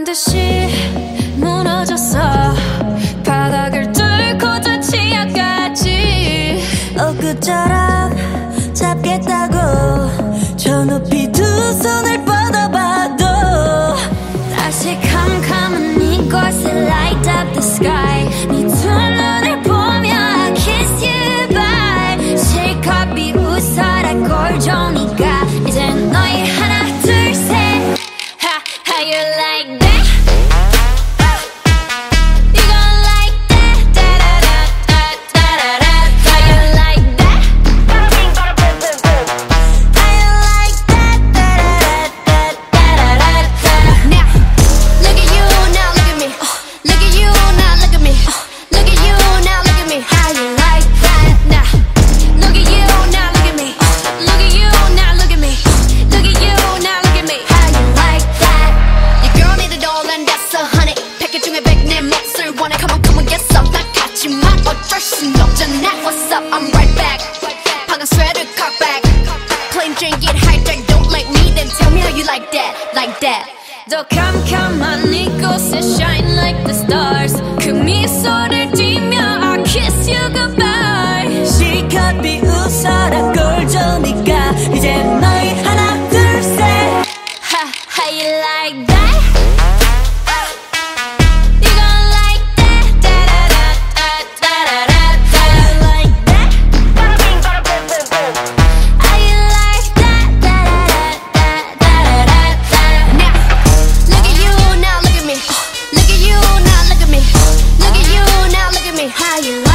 듯이 무너졌어. 바닥을 뚫고 저 치아까지. 엊그처럼 잡겠다고 저 높이 두 손을 뻗어봐도 다시 캄캄한 이곳에 light up the sky. 네 두 눈을 보며 I kiss you bye. 실컷 비웃어라 꼴종이가 이제 너희 하나 둘 셋. How you like that? You gon' like that? Da-da-da-da-da-da-da. How you like that? How you like that? Da-da-da-da-da-da-da. Now, look at you, now look at me. Look at you, now look at me. Look at you, now look at me. How you like that? Now, look at you, now look at me. Look at you, now look at me. Look at you, now look at me. How you like that? Your girl need a doll and that's a honey. 패킷 중에 100 내 몫을 원해. Come on, come on, get some. 난 같지만 어쩔 순 없잖아. What's up? I'm right back. 방금 sweater cock back. Plain Jane get hijacked. Don't like me, then tell me how you like that, like that. 더 캄캄한 이곳에 shine like the stars. 그 미소를 띠며 I kiss you goodbye. 실컷 비웃어라 꼴종이가 이제 너희 하나 둘 셋. How you like that? You gon' like that? Da-da-da-da-da-da-da. How you like that? How you like that? Da-da-da-da-da-da-da. Now, look at you, now look at me. Look at you, now look at me. Look at you, now look at me. How you